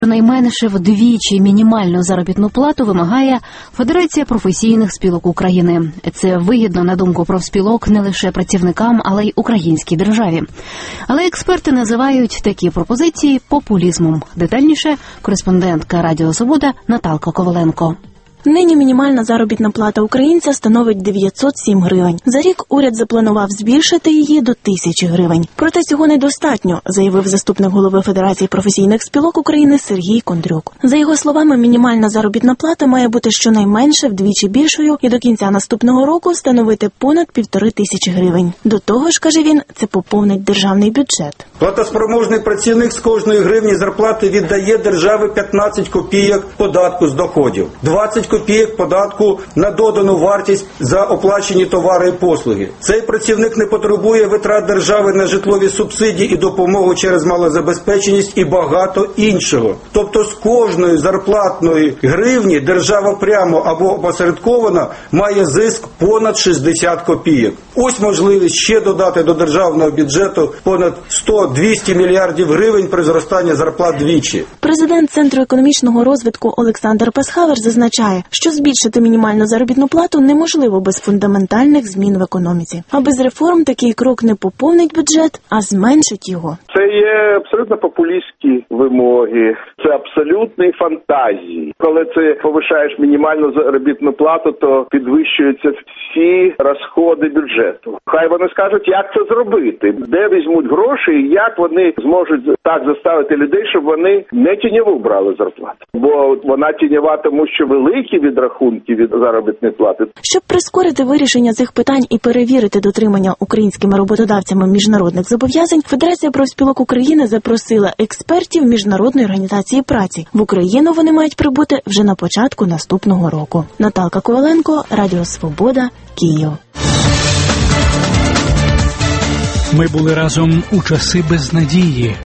Найменше вдвічі мінімальну заробітну плату вимагає Федерація професійних спілок України. Це вигідно, на думку профспілок, не лише працівникам, але й українській державі. Але експерти називають такі пропозиції популізмом. Детальніше кореспондентка Радіо Свобода Наталка Коваленко. Нині мінімальна заробітна плата українця становить 907 гривень. За рік уряд запланував збільшити її до 1000 гривень. Проте цього недостатньо, заявив заступник голови Федерації професійних спілок України Сергій Кондрюк. За його словами, мінімальна заробітна плата має бути щонайменше вдвічі більшою і до кінця наступного року становити понад 1500 гривень. До того ж, каже він, це поповнить державний бюджет. Платоспроможний працівник з кожної гривні зарплати віддає державі 15 копійок податку з доходів, 20 копійок податку на додану вартість за оплачені товари і послуги. Цей працівник не потребує витрат держави на житлові субсидії і допомогу через малозабезпеченість і багато іншого. Тобто з кожної зарплатної гривні держава прямо або опосередковано має зиск понад 60 копійок. Ось можливість ще додати до державного бюджету понад 100-200 мільярдів гривень при зростанні зарплат двічі. Президент Центру економічного розвитку Олександр Пасхалер зазначає, що збільшити мінімальну заробітну плату неможливо без фундаментальних змін в економіці. А без реформ такий крок не поповнить бюджет, а зменшить його. Це є абсолютно популістські вимоги, це абсолютні фантазії. Коли ти повишаєш мінімальну заробітну плату, то підвищуються всі розходи бюджету. Хай вони скажуть, як це зробити, де візьмуть гроші і як вони зможуть так заставити людей, щоб вони не тіньову брали зарплату. Бо вона тіньова, тому що великі відрахунки від заробітної плати. Щоб прискорити вирішення цих питань і перевірити дотримання українськими роботодавцями міжнародних зобов'язань, Федерація профспілок України запросила експертів Міжнародної організації праці. В Україну вони мають прибути вже на початку наступного року. Наталка Коваленко, Радіо Свобода, Київ. Ми були разом у часи безнадії.